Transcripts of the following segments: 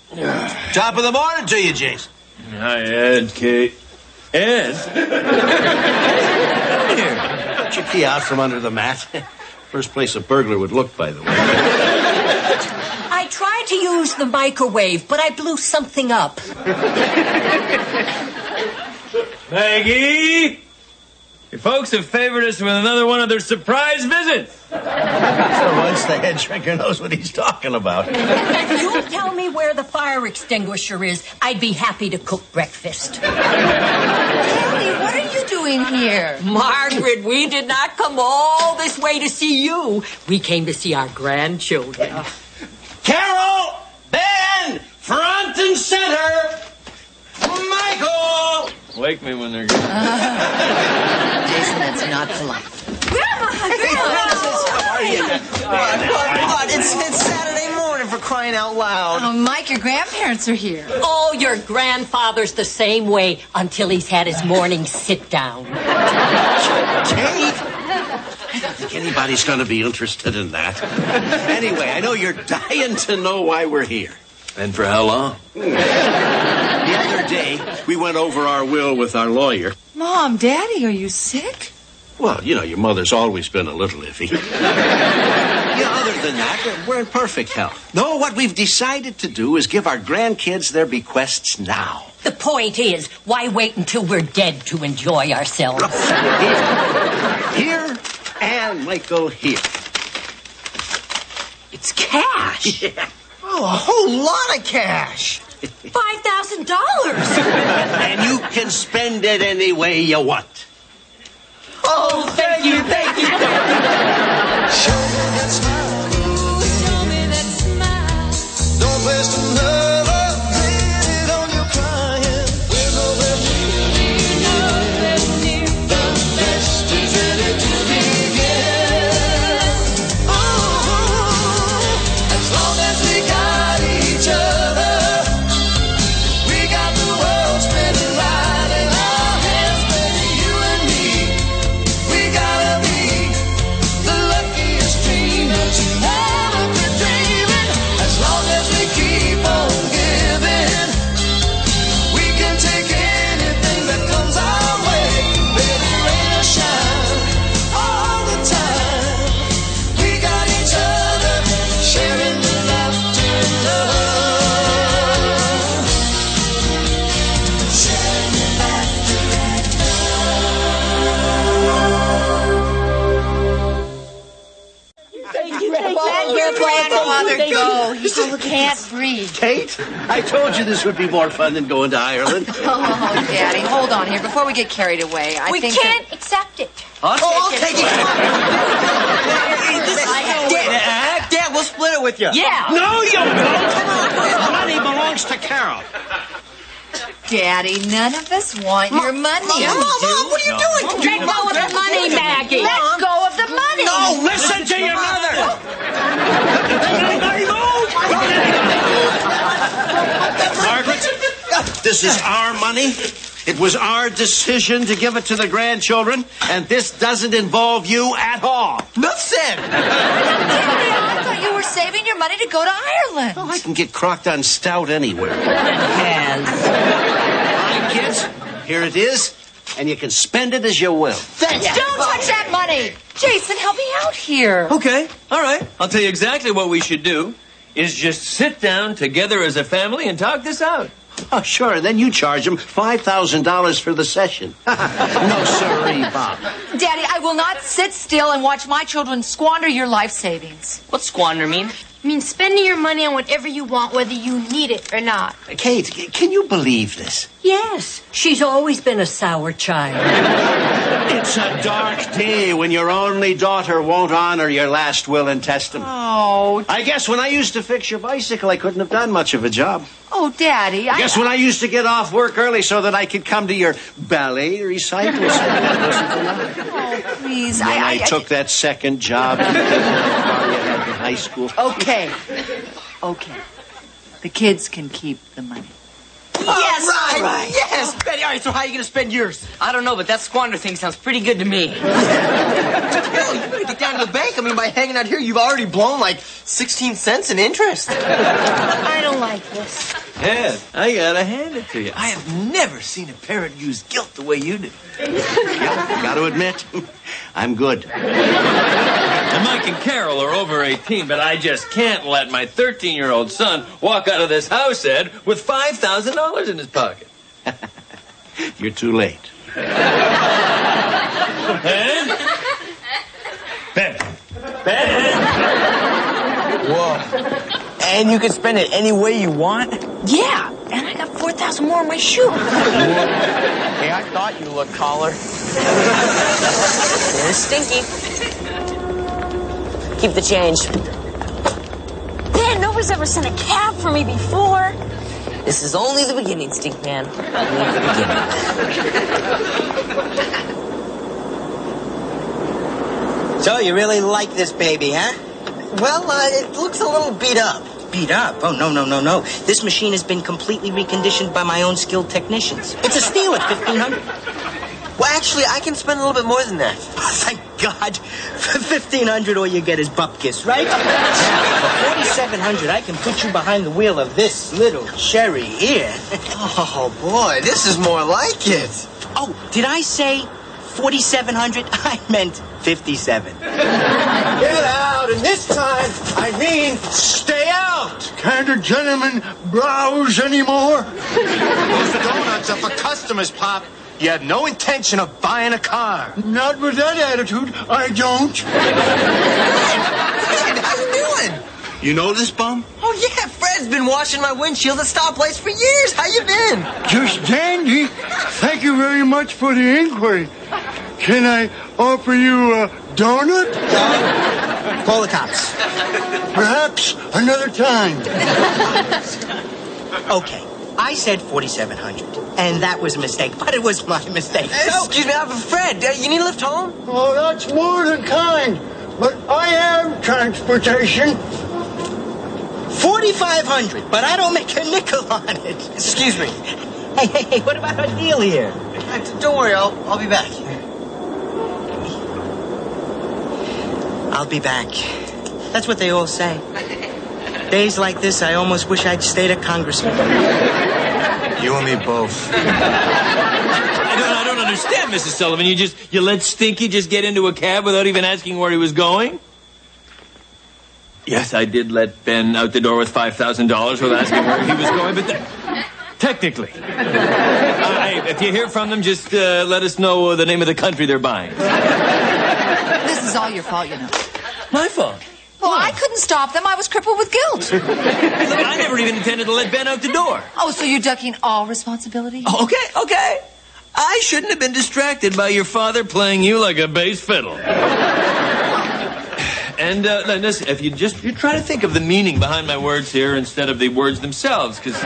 Top of the morning to you, Jason. Hi, Ed, Kate. Ed? Here, put your key out from under the mat. First place a burglar would look, by the way. I tried to use the microwave, but I blew something up. Maggie! Your folks have favored us with another one of their surprise visits. For once, the head shrinker knows what he's talking about. If you'll tell me where the fire extinguisher is, I'd be happy to cook breakfast. Daddy, what are you doing here? Margaret, we did not come all this way to see you. We came to see our grandchildren. Carol! Ben! Front and center! Michael! Wake me when they're gone. Jason, that's not polite. Grandma! How are you? What? It's Saturday morning, for crying out loud. Oh, Mike, your grandparents are here. Oh, your grandfather's the same way until he's had his morning sit down. Kate? I don't think anybody's going to be interested in that. Anyway, I know you're dying to know why we're here. And for how long? The other day, we went over our will with our lawyer. Mom, Daddy, are you sick? Well, you know, your mother's always been a little iffy. Other than that, we're in perfect health. No, what we've decided to do is give our grandkids their bequests now. The point is, why wait until we're dead to enjoy ourselves? Here and Michael here. It's cash. Yeah. Oh, a whole lot of cash. $5,000. And you can spend it any way you want. Oh, thank you. Show me that smile. Show me that smile. Don't waste another minute on your crying. We're nowhere near. The best is ready to begin. Oh, as long as we got each other, we got the world spinning right in our hands, baby, you and me. We gotta be the luckiest dream that you ever could dream in. As long as we keep on giving, we can take anything that comes our way. Baby, rain or shine, all the time. We got each other, sharing the laughter and love. Sharing the laughter and Let your grandfather go. He can't breathe. Kate, I told you this would be more fun than going to Ireland. Oh, Daddy, hold on here. Before we get carried away, I We think can't accept it. I'll take it. Dad, we'll split it with you. Yeah. No, you don't. The money belongs to Carol. Daddy, none of us want your money. Mom, what are you doing? Let go of the money, Maggie. Let go of the money. No, listen to your mother. Margaret, this is our money. It was our decision to give it to the grandchildren, and this doesn't involve you at all. Nothing. Daddy, I thought you were saving your money to go to Ireland. Well, I can get crocked on stout anywhere. Yes. All right, kids, here it is, and you can spend it as you will. Don't touch that money. Jason, help me out here. Okay, all right. I'll tell you exactly what we should do is just sit down together as a family and talk this out. Oh, sure, and then you charge them $5,000 for the session. No, sorry, Bob. Daddy, I will not sit still and watch my children squander your life savings. What's squander mean? I mean, spending your money on whatever you want, whether you need it or not. Kate, can you believe this? Yes. She's always been a sour child. It's a dark day when your only daughter won't honor your last will and testament. Oh, I guess when I used to fix your bicycle, I couldn't have done much of a job. oh, Daddy. Guess when I used to get off work early so that I could come to your ballet recitals. Oh, please. When I took that second job in high school. Okay. The kids can keep the money. Yes, All right. Yes. Betty, all right, so how are you going to spend yours? I don't know, but that squander thing sounds pretty good to me. Bill, you better get down to the bank. I mean, by hanging out here, you've already blown like 16 cents in interest. I don't like this. Ed, I gotta hand it to you. I have never seen a parent use guilt the way you do. Got to admit, I'm good. And Mike and Carol are over 18, but I just can't let my 13-year-old son walk out of this house, Ed, with $5,000 in his pocket. You're too late. Ben? Whoa. And you can spend it any way you want? Yeah, and I got 4,000 more in my shoe. Hey, I thought you looked collar. Here's Stinky. Keep the change. Dan, nobody's ever sent a cab for me before. This is only the beginning, Stink Man. Only the beginning. So, you really like this baby, huh? Well, it looks a little beat up. Beat up? Oh, no. This machine has been completely reconditioned by my own skilled technicians. It's a steal at $1,500. Well, actually, I can spend a little bit more than that. Oh, thank God. For $1,500, all you get is bupkis, right? For $4,700, I can put you behind the wheel of this little cherry here. Oh, boy, this is more like it. Oh, did I say $4,700? I meant $57. Get out, and this time, I mean stay out. Can't a gentleman browse anymore? Those donuts are for customers, Pop. You have no intention of buying a car. Not with that attitude, I don't. Fred, how you doing? You know this bum? Oh, yeah, Fred's been washing my windshield at stoplights for years. How you been? Just dandy. Thank you very much for the inquiry. Can I offer you a donut? Call the cops. Perhaps another time. Okay, I said $4,700, and that was a mistake, but it was my mistake. Excuse me, Fred, you need a lift home? Oh, that's more than kind. But I have transportation. $4,500, but I don't make a nickel on it. Excuse me. Hey, what about our deal here? Don't worry, I'll be back. I'll be back. That's what they all say. Days like this, I almost wish I'd stayed a congressman. You and me both. I don't understand, Mrs. Sullivan. You let Stinky just get into a cab without even asking where he was going? Yes, I did let Ben out the door with $5,000 without asking where he was going, but technically. If you hear from them, just let us know the name of the country they're buying. This is all your fault, you know. My fault. Well, I couldn't stop them. I was crippled with guilt. Look, I never even intended to let Ben out the door. Oh, so you're ducking all responsibility? Okay. I shouldn't have been distracted by your father playing you like a bass fiddle. And listen, if you try to think of the meaning behind my words here instead of the words themselves, because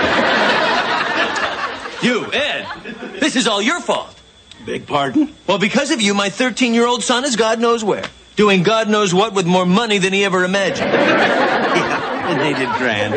you, Ed, this is all your fault. Beg pardon? Well, because of you, my 13-year-old son is God knows where, doing God knows what with more money than he ever imagined. Yeah, and they did grand.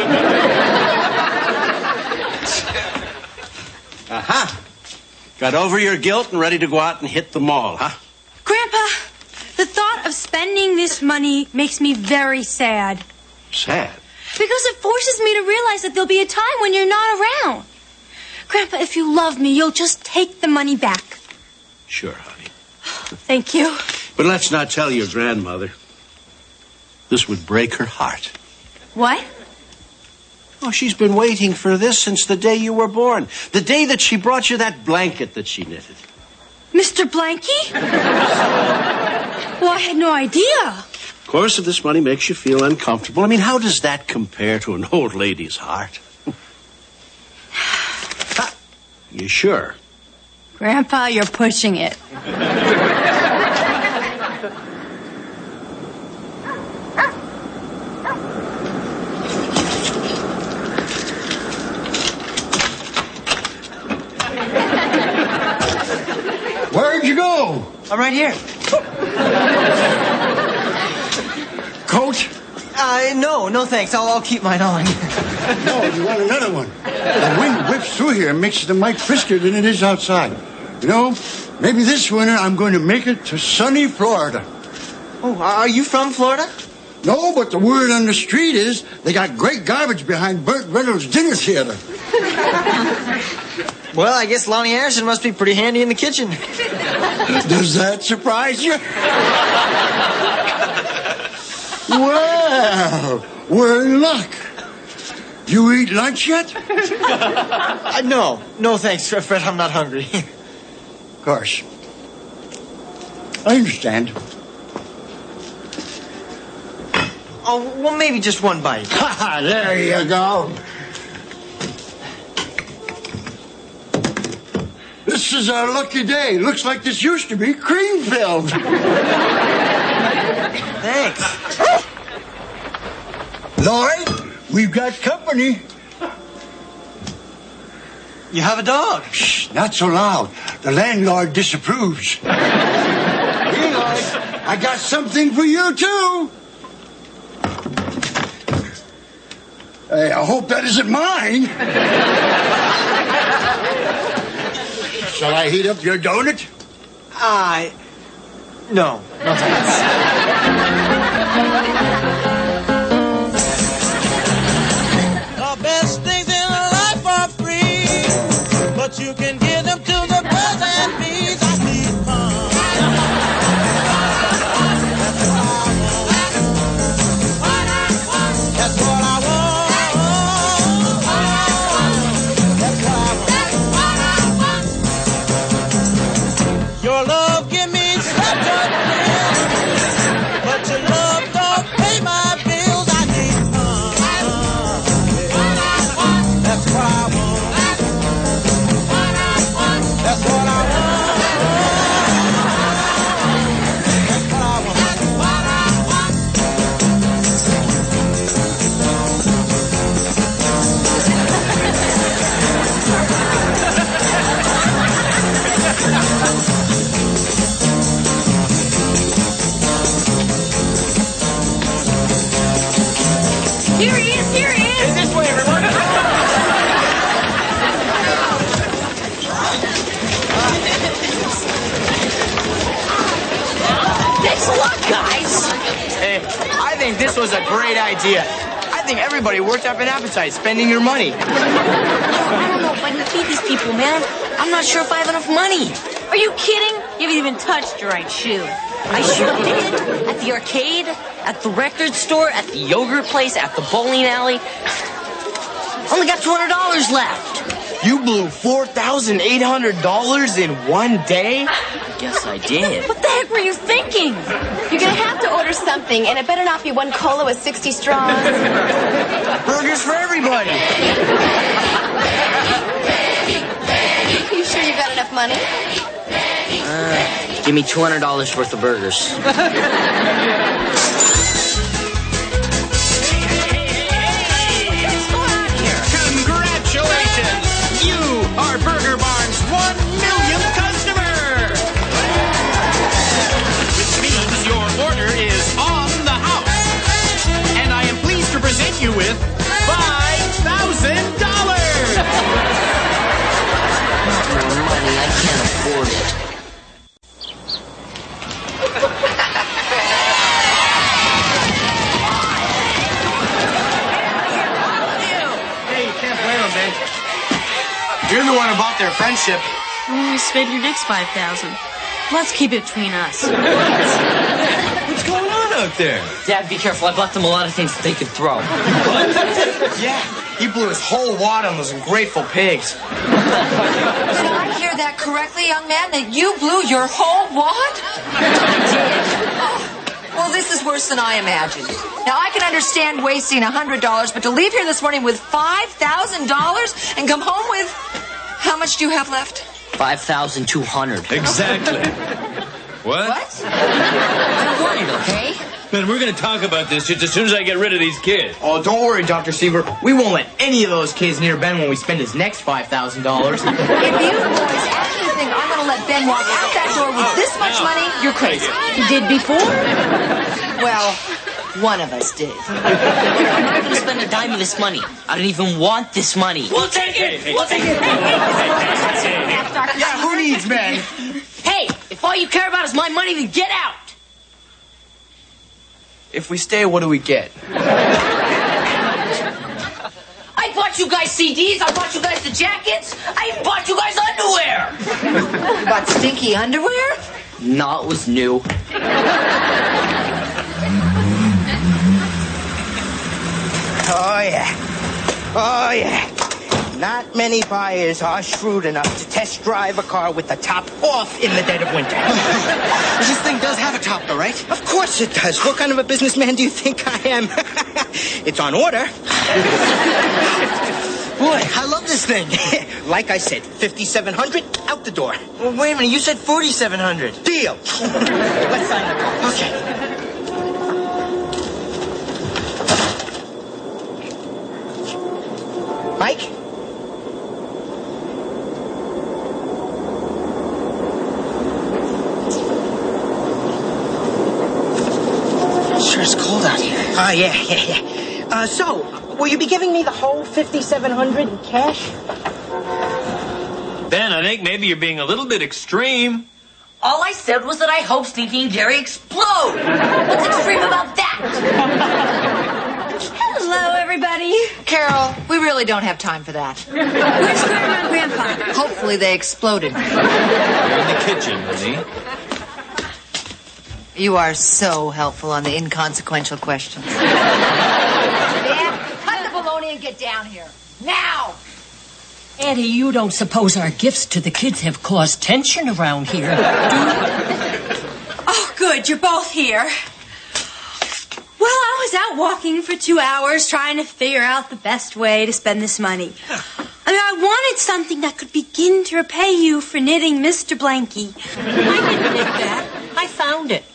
Aha! Got over your guilt and ready to go out and hit the mall, huh? Grandpa, the thought of spending this money makes me very sad. Sad? Because it forces me to realize that there'll be a time when you're not around. Grandpa, if you love me, you'll just take the money back. Sure, honey. Thank you. But let's not tell your grandmother. This would break her heart. What? Oh, she's been waiting for this since the day you were born. The day that she brought you that blanket that she knitted. Mr. Blanky? Well, I had no idea. Of course, if this money makes you feel uncomfortable, I mean, how does that compare to an old lady's heart? You sure? Grandpa, you're pushing it. Where'd you go? I'm right here. Coach, No, thanks. I'll keep mine on. No, you want another one. The wind whips through here and makes the mic friskier than it is outside. You know, maybe this winter I'm going to make it to sunny Florida. Oh, are you from Florida? No, but the word on the street is they got great garbage behind Burt Reynolds' dinner theater. Well, I guess Lonnie Anderson must be pretty handy in the kitchen. Does that surprise you? Well, we're in luck. You eat lunch yet? No, thanks, Fred. I'm not hungry. Of course. I understand. Oh, well, maybe just one bite. There you go. This is our lucky day. Looks like this used to be cream-filled. Thanks. Lloyd, we've got company. You have a dog. Shh, not so loud. The landlord disapproves. Here, Lloyd, I got something for you, too. Hey, I hope that isn't mine. Shall I heat up your donut? No thanks. The best things in life are free, but you can give them to the birds and bees. I need fun. That's what I want. That's what I want. Your love give me such a thrill, but your love don't pay my bills. I need fun. That's what I want. That's what I want. That's what I want. Here he is, here he is. This way, everyone. Thanks a lot, guys. Hey, I think this was a great idea. I think everybody worked up an appetite spending your money. I don't know if I can feed these people, man. I'm not sure if I have enough money. Are you kidding? You haven't even touched your right shoe. I sure did. At the arcade, at the record store, at the yogurt place, at the bowling alley. Only got $200 left. You blew $4,800 in one day? I guess I did. What the heck were you thinking? You're gonna have to order something, and it better not be one cola with 60 straws. Burgers for everybody. You sure you got enough money? Give me $200 worth of burgers. Congratulations! You are Burger Barn's 1 millionth customer! Which means your order is on the house. And I am pleased to present you with $5,000! Money, I can't afford it. You're the one who bought their friendship. Spend your next $5,000. Let's keep it between us. What's going on out there? Dad, be careful. I bought them a lot of things that they could throw. Yeah, he blew his whole wad on those ungrateful pigs. Did I hear that correctly, young man? That you blew your whole wad? Well, this is worse than I imagined. Now, I can understand wasting $100, but to leave here this morning with $5,000 and come home with... How much do you have left? $5,200. Exactly. What? I'm worried, okay? Man, we're going to talk about this just as soon as I get rid of these kids. Oh, don't worry, Dr. Seaver. We won't let any of those kids near Ben when we spend his next $5,000. If you boys actually think I'm going to let Ben walk out that door with this much money, you're crazy. You did before? Well, One of us did. I'm not going to spend a dime of this money. I don't even want this money. We'll take it. We'll take it. Yeah, who needs men? Hey, if all you care about is my money, then get out. If we stay, what do we get? I bought you guys CDs. I bought you guys the jackets. I even bought you guys underwear. You bought stinky underwear? No, it was new. Oh, yeah. Oh, yeah. Not many buyers are shrewd enough to test drive a car with the top off in the dead of winter. This thing does have a top, though, right? Of course it does. What kind of a businessman do you think I am? It's on order. Boy, I love this thing. Like I said, $5,700 out the door. Well, wait a minute. You said $4,700. Deal. Let's sign the car. Okay. Mike? Sure is cold out here. Oh, yeah. So, will you be giving me the whole $5,700 in cash? Ben, I think maybe you're being a little bit extreme. All I said was that I hope Stinky and Gary explode. What's extreme about that? Hello, everybody. Carol, we really don't have time for that. Where's Grandma and Grandpa? Hopefully they exploded. You're in the kitchen, honey. You are so helpful on the inconsequential questions. Dan, cut the baloney and get down here. Now! Eddie, you don't suppose our gifts to the kids have caused tension around here, do you? Oh, good. You're both here. Well, I was out walking for 2 hours trying to figure out the best way to spend this money. I wanted something that could begin to repay you for knitting Mr. Blanky. I didn't knit that. I found it.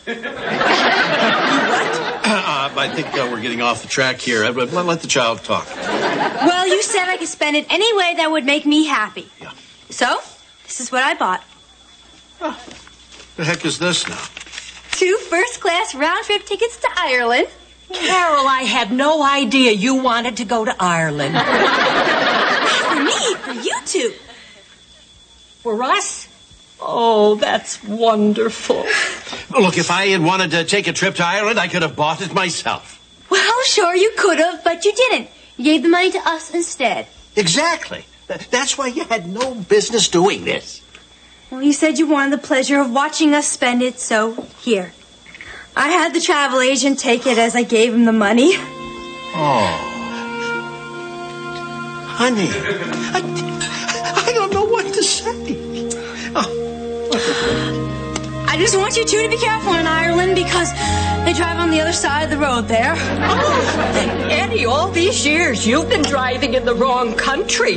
I think we're getting off the track here. Edward, let the child talk. Well, you said I could spend it any way that would make me happy. Yeah. So, this is what I bought. The heck is this now? 2 first-class round-trip tickets to Ireland. Carol, I had no idea you wanted to go to Ireland. For me, for you two. For us? Oh, that's wonderful. Look, if I had wanted to take a trip to Ireland, I could have bought it myself. Well, sure, you could have, but you didn't. You gave the money to us instead. Exactly. That's why you had no business doing this. Well, you said you wanted the pleasure of watching us spend it, so here. I had the travel agent take it as I gave him the money. Oh. Honey, I don't know what to say. I just want you two to be careful in Ireland because they drive on the other side of the road there. Oh, Eddie, all these years you've been driving in the wrong country.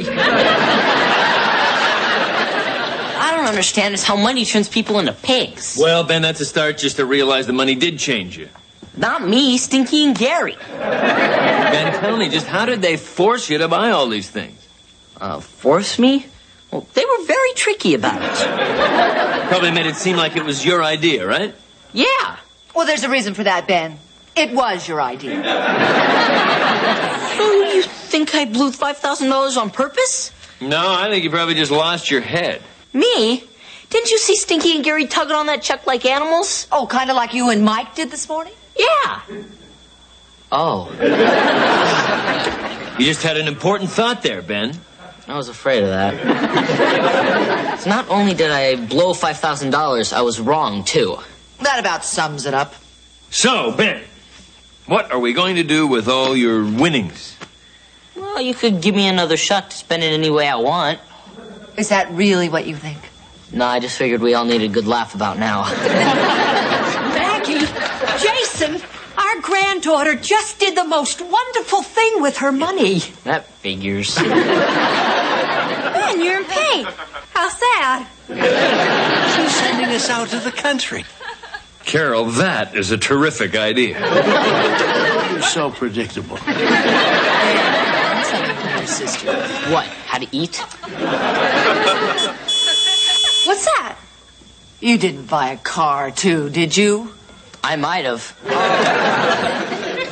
I don't understand is how money turns people into pigs. Well, Ben, that's a start just to realize the money did change you. Not me, Stinky and Gary. Ben, tell me, just how did they force you to buy all these things? Force me? Well, they were very tricky about it. Probably made it seem like it was your idea, right? Yeah. Well, there's a reason for that, Ben. It was your idea. Oh, you think I blew $5,000 on purpose? No, I think you probably just lost your head. Me? Didn't you see Stinky and Gary tugging on that check like animals? Oh, kind of like you and Mike did this morning? Yeah. Oh. You just had an important thought there, Ben. I was afraid of that. So not only did I blow $5,000, I was wrong, too. That about sums it up. So, Ben, what are we going to do with all your winnings? Well, you could give me another shot to spend it any way I want. Is that really what you think? No, I just figured we all need a good laugh about now. Maggie, Jason, our granddaughter just did the most wonderful thing with her money. That figures. Ben, you're in pain. How sad. She's sending us out of the country. Carol, that is a terrific idea. You're so predictable. Sister. What? How to eat? What's that? You didn't buy a car, too, did you? I might have.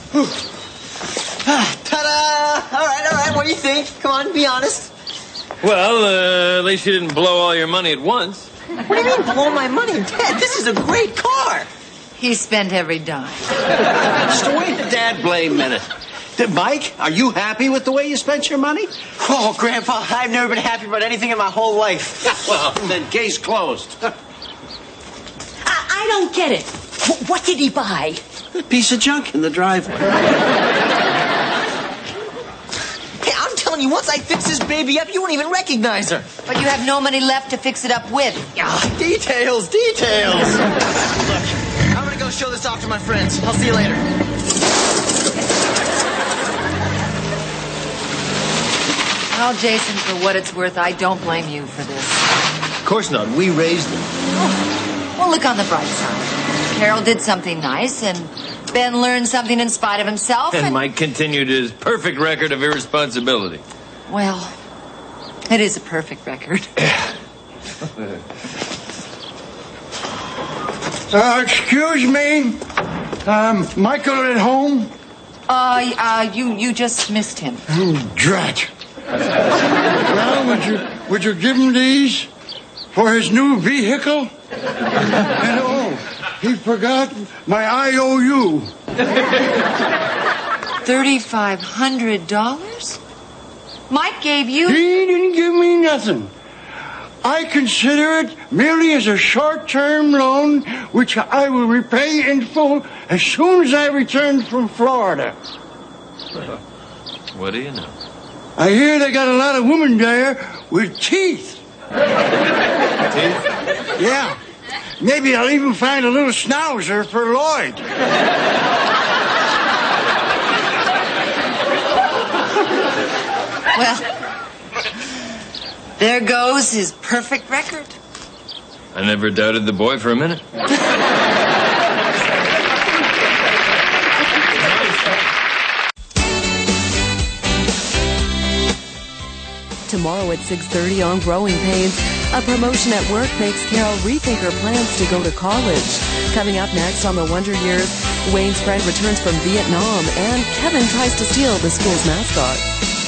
Ta-da! All right. What do you think? Come on, be honest. Well, at least you didn't blow all your money at once. What do you mean, blow my money? Dad, this is a great car. He spent every dime. Just wait the dad blame minute. Mike, are you happy with the way you spent your money? Oh, Grandpa, I've never been happy about anything in my whole life. Well, then case closed. I don't get it. What did he buy? A piece of junk in the driveway. Hey, I'm telling you, once I fix this baby up, you won't even recognize her. But you have no money left to fix it up with. Details. Look, I'm gonna go show this off to my friends. I'll see you later. Well, Jason, for what it's worth, I don't blame you for this. Of course not. We raised them. Well, look on the bright side. Carol did something nice, and Ben learned something in spite of himself. And Mike continued his perfect record of irresponsibility. Well, it is a perfect record. Excuse me. Michael at home? You just missed him. Oh, drat. Well, would you give him these for his new vehicle? And he forgot my IOU. $3,500? Mike gave you? He didn't give me nothing. I consider it merely as a short-term loan, which I will repay in full as soon as I return from Florida. What do you know? I hear they got a lot of women there with teeth. Teeth? Yeah. Maybe I'll even find a little schnauzer for Lloyd. Well, there goes his perfect record. I never doubted the boy for a minute. Tomorrow at 6:30 on Growing Pains, a promotion at work makes Carol rethink her plans to go to college. Coming up next on The Wonder Years, Wayne's friend returns from Vietnam and Kevin tries to steal the school's mascot.